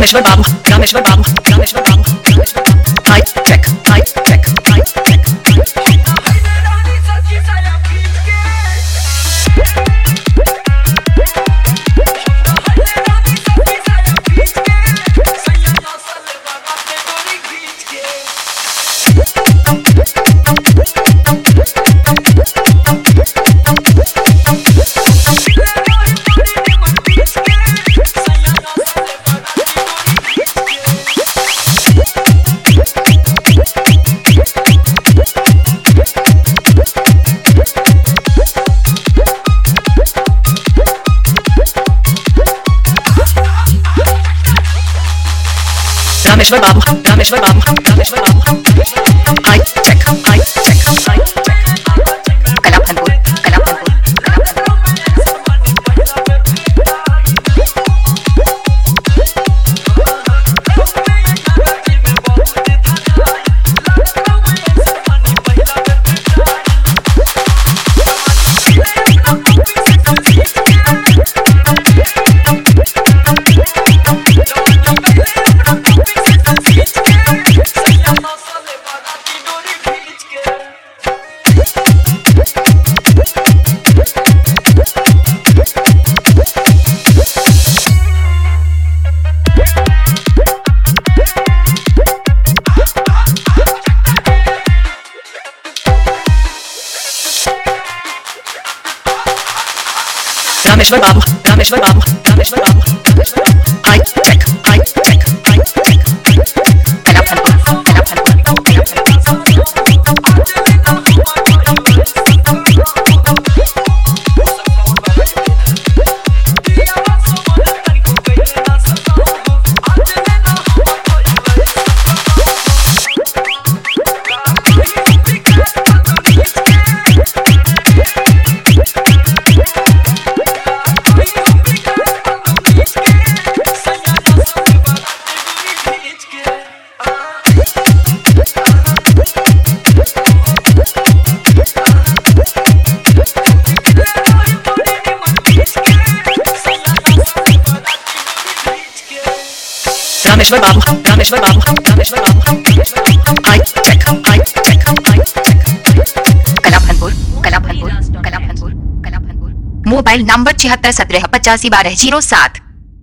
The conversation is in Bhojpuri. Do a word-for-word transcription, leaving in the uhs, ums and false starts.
Rameshwar Babu Rameshwar Babu Rameshwar Babu Rameshwar Babu high tech high tech high tech Rameshwar Babu Rameshwar Babu Rameshwar Babu high tech high tech high tech Kalapanpur Kalapanpur Rameshwar Babu Rameshwar Babu Rameshwar Babu Rameshwar Babu high tech high tech high tech Kalapanpur Kalapanpur Rameshwar Babu Rameshwar Babu Rameshwar Babu Rameshwar Babu high tech high tech high tech Kalapanpur Kalapanpur Kalapanpur Kalapanpur mobile number छिहत्तर सत्रह पचासी बारह जीरो सात।